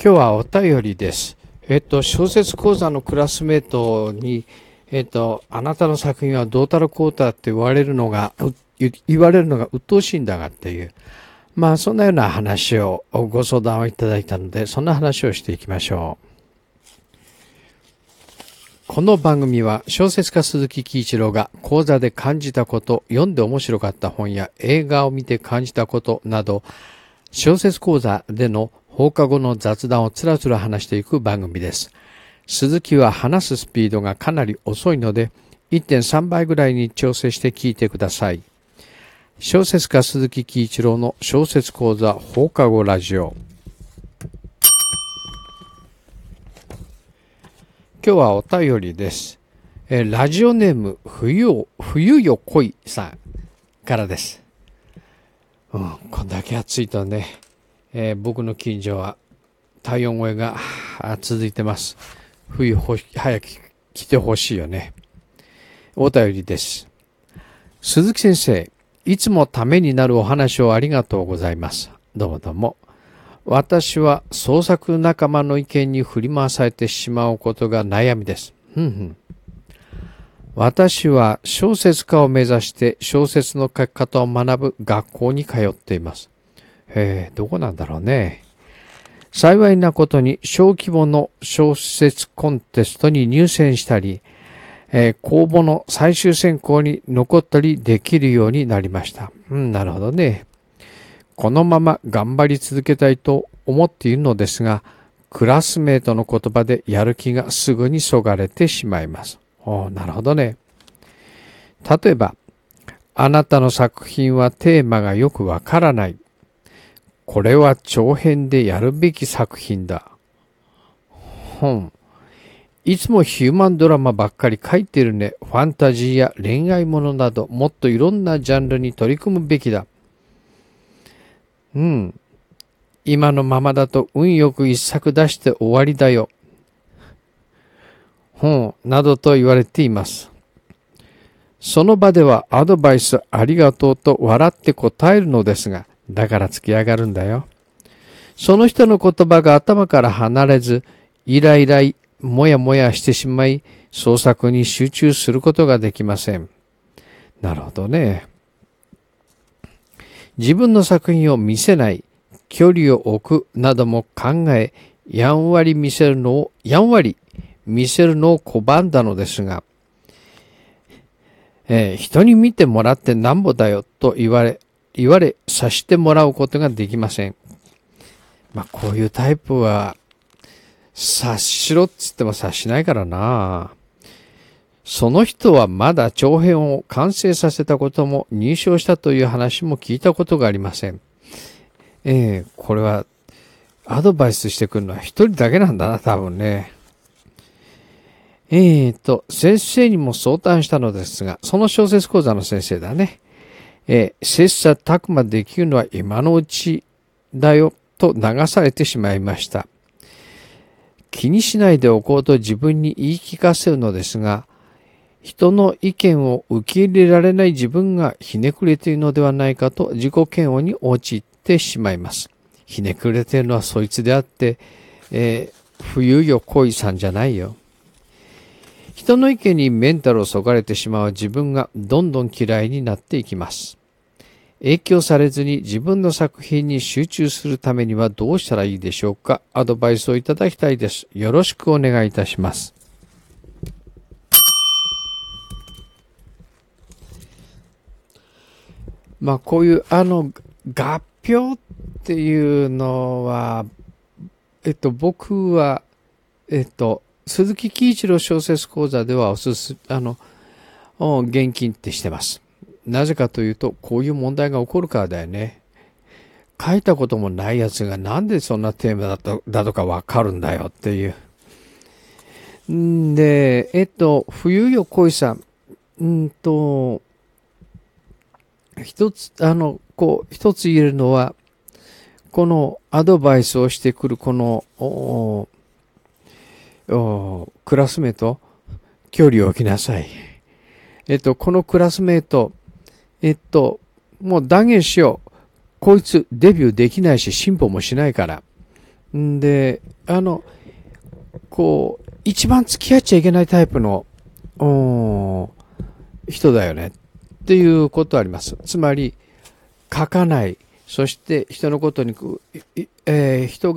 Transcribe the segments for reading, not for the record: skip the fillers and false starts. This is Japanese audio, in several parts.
今日はお便りです。小説講座のクラスメートに、あなたの作品はどうたらこうたらって言われるのが鬱陶しいんだがっていう、そんなような話をご相談をいただいたので、そんな話をしていきましょう。この番組は小説家鈴木喜一郎が講座で感じたこと、読んで面白かった本や映画を見て感じたことなど、小説講座での放課後の雑談をつらつら話していく番組です。鈴木は話すスピードがかなり遅いので 1.3 倍ぐらいに調整して聞いてください。小説家鈴木喜一郎の小説講座放課後ラジオ。今日はお便りです。ラジオネーム冬よ恋さんからです。こんだけ暑いとね、僕の近所は体温超えが続いてます。冬早く来てほしいよね。お便りです。鈴木先生、いつもためになるお話をありがとうございます。どうもどうも。私は創作仲間の意見に振り回されてしまうことが悩みです。私は小説家を目指して小説の書き方を学ぶ学校に通っています。どこなんだろうね。幸いなことに小規模の小説コンテストに入選したり、公募の最終選考に残ったりできるようになりました。なるほどね。このまま頑張り続けたいと思っているのですが、クラスメートの言葉でやる気がすぐにそがれてしまいます。なるほどね。例えば、あなたの作品はテーマがよくわからない。これは長編でやるべき作品だ。いつもヒューマンドラマばっかり書いてるね。ファンタジーや恋愛ものなどもっといろんなジャンルに取り組むべきだ。今のままだと運よく一作出して終わりだよ。などと言われています。その場ではアドバイスありがとうと笑って答えるのですが、だからつき上がるんだよ。その人の言葉が頭から離れず、イライラもやもやしてしまい、創作に集中することができません。なるほどね。自分の作品を見せない、距離を置くなども考え、やんわり見せるのを拒んだのですが、人に見てもらってなんぼだよと言われさしてもらうことができません。こういうタイプは察しろって言っても察しないからな。その人はまだ長編を完成させたことも入賞したという話も聞いたことがありません。これはアドバイスしてくるのは一人だけなんだな、多分ね。先生にも相談したのですが、その小説講座の先生だね。切磋琢磨できるのは今のうちだよと流されてしまいました。気にしないでおこうと自分に言い聞かせるのですが、人の意見を受け入れられない自分がひねくれているのではないかと自己嫌悪に陥ってしまいます。ひねくれているのはそいつであって、冬よ恋さんじゃないよ。人の意見にメンタルをそがれてしまう自分がどんどん嫌いになっていきます。影響されずに自分の作品に集中するためにはどうしたらいいでしょうか。アドバイスをいただきたいです。よろしくお願いいたします。こういう合評っていうのは、僕は鈴木喜一郎小説講座では厳禁ってしてます。なぜかというと、こういう問題が起こるからだよね。書いたこともないやつがなんでそんなテーマだとかわかるんだよっていう。で、冬よ恋さん、一つ言えるのは、このアドバイスをしてくるこのクラスメート、距離を置きなさい。このクラスメート、もう断言しよう。こいつデビューできないし進歩もしないから。 んで、一番付き合っちゃいけないタイプの、人だよねっていうことあります。つまり、書かない。そして人のことに、人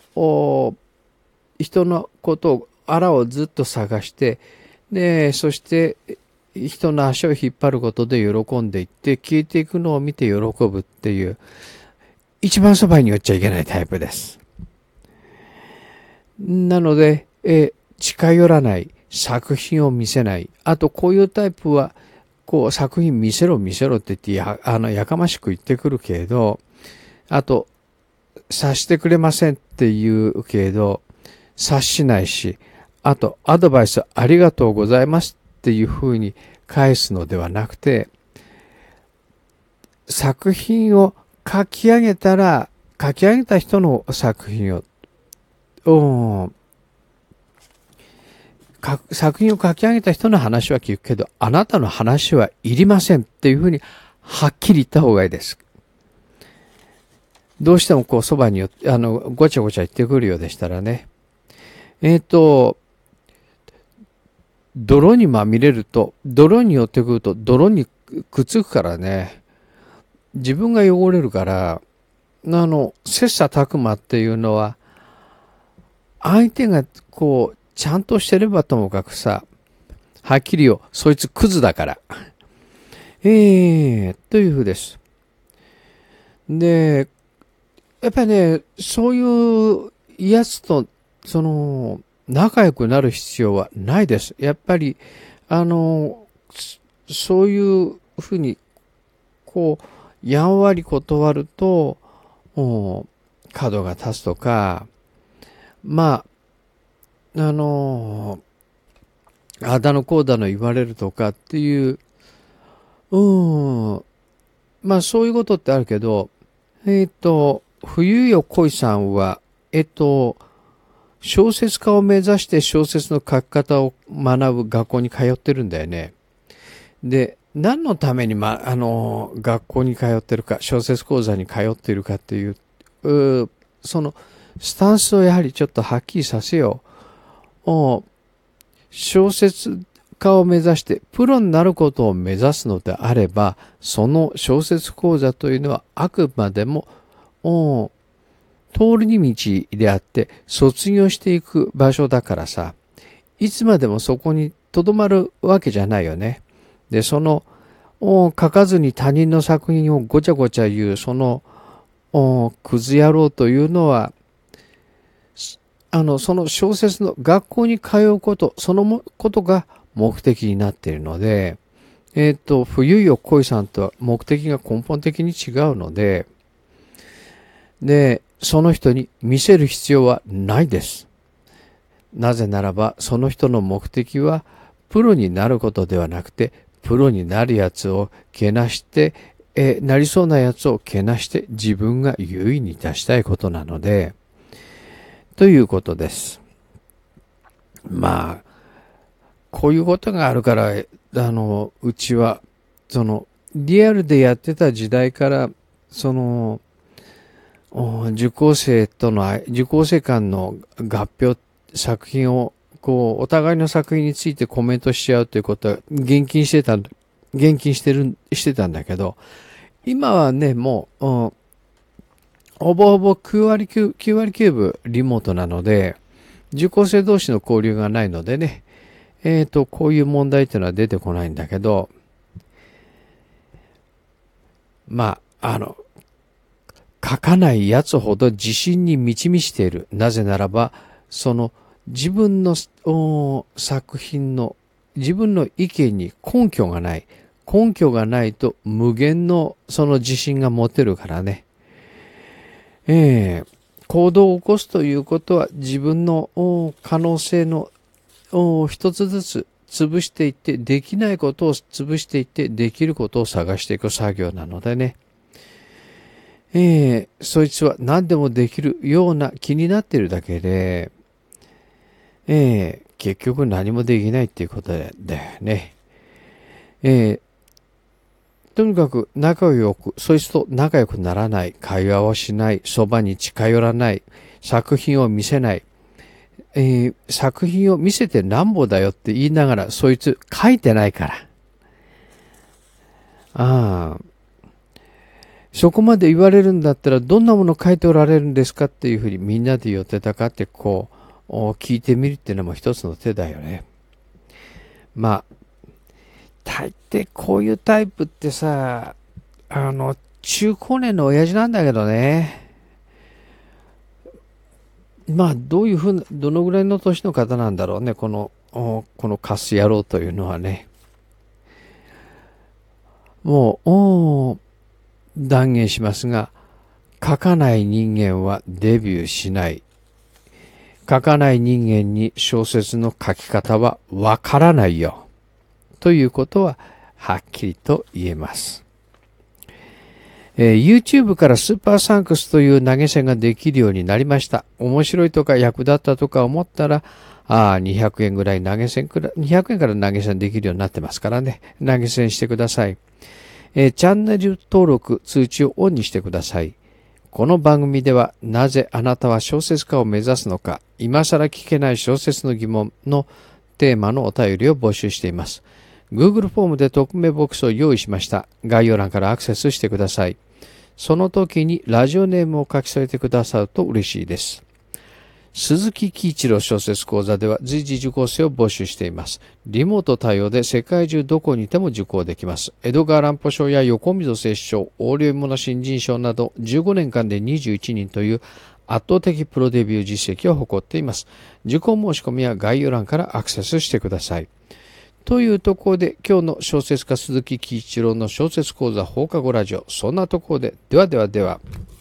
のことを、あらをずっと探して、で、そして人の足を引っ張ることで喜んでいって、消えていくのを見て喜ぶっていう、一番そばに寄っちゃいけないタイプです。なので、近寄らない、作品を見せない。あと、こういうタイプは、作品見せろ見せろって言ってやかましく言ってくるけれど、あと、察してくれませんって言うけれど、察しないし、あと、アドバイスありがとうございますっていうふうに返すのではなくて、作品を書き上げた人の作品を、作品を書き上げた人の話は聞くけど、あなたの話はいりませんっていうふうにはっきり言った方がいいです。どうしてもそばにごちゃごちゃ言ってくるようでしたらね。泥にまみれると、泥に寄ってくると、泥にくっつくからね。自分が汚れるから、切磋琢磨っていうのは、相手がちゃんとしてればともかくさ、はっきりよ、そいつクズだから。というふうです。で、やっぱりね、そういうやつと、仲良くなる必要はないです。やっぱり、そういうふうに、やんわり断ると、角が立つとか、まあ、あだのこうだの言われるとかっていう、まあそういうことってあるけど、冬よ恋さんは、小説家を目指して小説の書き方を学ぶ学校に通ってるんだよね。で、何のために学校に通ってるか、小説講座に通ってるかっていう、そのスタンスをやはりちょっとはっきりさせよう。小説家を目指してプロになることを目指すのであれば、その小説講座というのはあくまでも、通りに道であって卒業していく場所だからさ、いつまでもそこに留まるわけじゃないよね。で、書かずに他人の作品をごちゃごちゃ言う、クズ野郎というのは、その小説の学校に通うこと、そのことが目的になっているので、冬よ恋さんとは目的が根本的に違うので、で、その人に見せる必要はないです。なぜならば、その人の目的は、プロになることではなくて、プロになるやつをけなして、なりそうなやつをけなして自分が優位に立ちたいことなので、ということです。まあ、こういうことがあるから、うちは、リアルでやってた時代から、受講生間の合評作品を、お互いの作品についてコメントし合うということはしてたんだけど、今はね、もう、ほぼほぼ9割9分リモートなので、受講生同士の交流がないのでね、こういう問題っていうのは出てこないんだけど、まあ、書かないやつほど自信に満ち満ちている。なぜならば、自分の作品の、自分の意見に根拠がない。根拠がないと無限の自信が持てるからね。行動を起こすということは自分の可能性の一つずつ潰していって、できないことを潰していって、できることを探していく作業なのでね。そいつは何でもできるような気になっているだけで、結局何もできないっていうことだよね。とにかくそいつと仲良くならない、会話をしない、そばに近寄らない、 作品を見せない。作品を見せてなんぼだよって言いながら、そいつ書いてないから。そこまで言われるんだったら、どんなもの書いておられるんですかっていうふうにみんなで寄ってたかって聞いてみるっていうのも一つの手だよね。まあ、大抵こういうタイプってさ、中高年の親父なんだけどね。まあ、どのぐらいの年の方なんだろうね、このカス野郎というのはね。もう、断言しますが、書かない人間はデビューしない。書かない人間に小説の書き方はわからないよ。ということははっきりと言えます。YouTube からスーパーサンクスという投げ銭ができるようになりました。面白いとか役立ったとか思ったら、200円ぐらい200円から投げ銭できるようになってますからね。投げ銭してください。チャンネル登録、通知をオンにしてください。この番組では、なぜあなたは小説家を目指すのか、今更聞けない小説の疑問のテーマのお便りを募集しています。Google フォームで匿名ボックスを用意しました。概要欄からアクセスしてください。その時にラジオネームを書き添えてくださると嬉しいです。鈴木喜一郎小説講座では随時受講生を募集しています。リモート対応で世界中どこにいても受講できます。江戸川乱歩賞や横溝正史賞、横領物新人賞など15年間で21人という圧倒的プロデビュー実績を誇っています。受講申し込みは概要欄からアクセスしてください。というところで今日の小説家鈴木喜一郎の小説講座放課後ラジオ、そんなところで、では。